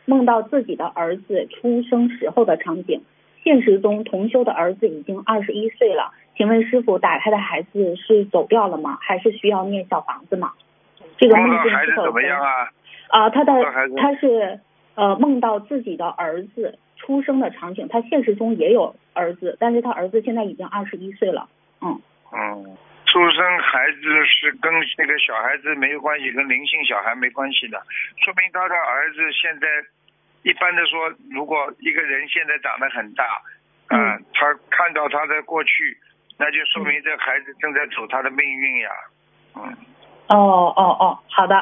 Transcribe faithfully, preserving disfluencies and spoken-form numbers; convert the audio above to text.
梦到自己的儿子出生时候的场景。现实中同修的儿子已经二十一岁了，请问师傅，打胎的孩子是走掉了吗？还是需要念小房子吗？这个梦境是否怎么样啊？ 啊，他的他是呃梦到自己的儿子出生的场景，他现实中也有儿子，但是他儿子现在已经二十一岁了。嗯嗯，出生孩子是跟那个小孩子没有关系，跟灵性小孩没关系的，说明他的儿子现在一般的说，如果一个人现在长得很大啊、呃嗯， 他看到他的过去，那就说明这孩子正在走他的命运呀。嗯。 哦哦哦，好的。